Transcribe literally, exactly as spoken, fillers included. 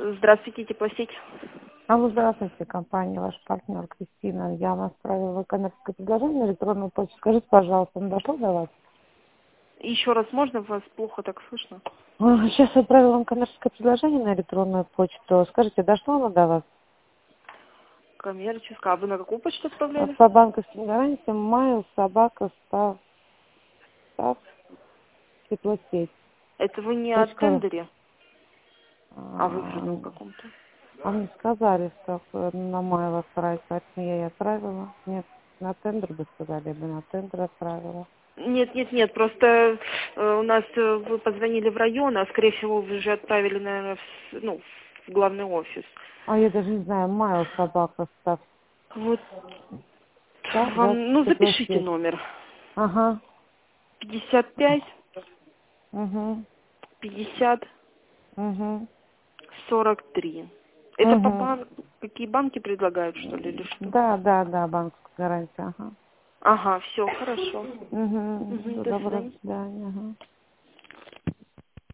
Здравствуйте, теплосеть. Алло, здравствуйте, компания, ваш партнер Кристина. Я вам отправила коммерческое предложение на электронную почту. Скажите, пожалуйста, он дошел до вас? Еще раз можно? Вас плохо так слышно. А, Сейчас отправила вам коммерческое предложение на электронную почту. Скажите, дошло оно до вас? Коммерческая. А вы на какую почту А отправляли? По банковским гарантиям майл, собака, став, став, теплосеть. Это вы не о Точка ру. тендере, а вы А, на каком-то. а мне сказали, что э, на майл отправить, поэтому я и отправила. Нет, на тендер бы сказали, я бы на тендер отправила. Нет, нет, нет, просто э, у нас э, вы позвонили в район, а скорее всего вы уже отправили, наверное, в, с- ну, в главный офис. А я даже не знаю, майл, собака, став, Вот став, да, вам, ну запишите теплосеть. номер. Ага. пятьдесят пять, Угу. пятьдесят, Угу. сорок три. Это по Угу. банку, какие банки предлагают, что ли, или что? Да, да, да, банковская гарантия. Ага. Ага, все, хорошо. Угу. Мгм, Всего до доброго, свидания. до свидания. Ага.